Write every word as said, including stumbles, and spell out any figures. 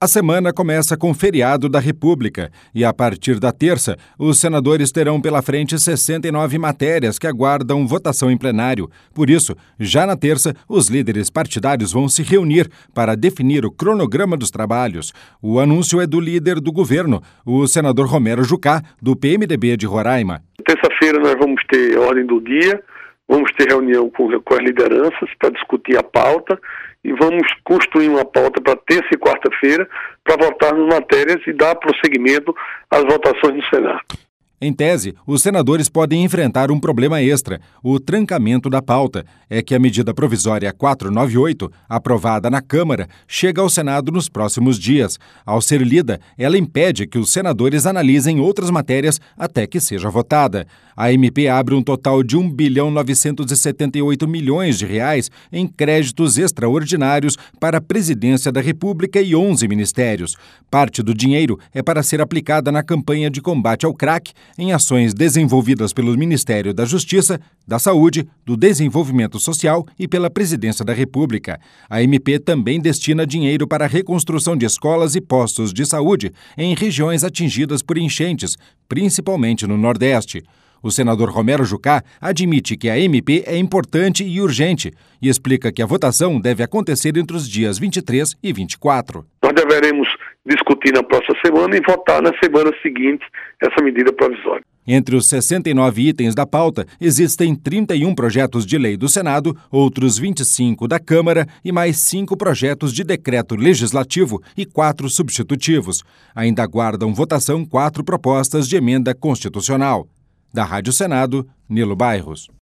A semana começa com o feriado da República e, a partir da terça, os senadores terão pela frente sessenta e nove matérias que aguardam votação em plenário. Por isso, já na terça, os líderes partidários vão se reunir para definir o cronograma dos trabalhos. O anúncio é do líder do governo, o senador Romero Jucá, do P M D B de Roraima. Terça-feira nós vamos ter ordem do dia, vamos ter reunião com, com as lideranças para discutir a pauta e vamos construir uma pauta para terça e quarta-feira para votar nas matérias e dar prosseguimento às votações no Senado. Em tese, os senadores podem enfrentar um problema extra, o trancamento da pauta. É que a medida provisória quatrocentos e noventa e oito, aprovada na Câmara, chega ao Senado nos próximos dias. Ao ser lida, ela impede que os senadores analisem outras matérias até que seja votada. A M P abre um total de um bilhão novecentos e setenta e oito milhões de reais em créditos extraordinários para a Presidência da República e onze ministérios. Parte do dinheiro é para ser aplicada na campanha de combate ao crack, em ações desenvolvidas pelo Ministério da Justiça, da Saúde, do Desenvolvimento Social e pela Presidência da República. A M P também destina dinheiro para a reconstrução de escolas e postos de saúde em regiões atingidas por enchentes, principalmente no Nordeste. O senador Romero Jucá admite que a M P é importante e urgente e explica que a votação deve acontecer entre os dias vinte e três e vinte e quatro. Nós deveremos discutir na próxima semana e votar na semana seguinte essa medida provisória. Entre os sessenta e nove itens da pauta, existem trinta e um projetos de lei do Senado, outros vinte e cinco da Câmara e mais cinco projetos de decreto legislativo e quatro substitutivos. Ainda aguardam votação quatro propostas de emenda constitucional. Da Rádio Senado, Nilo Bairros.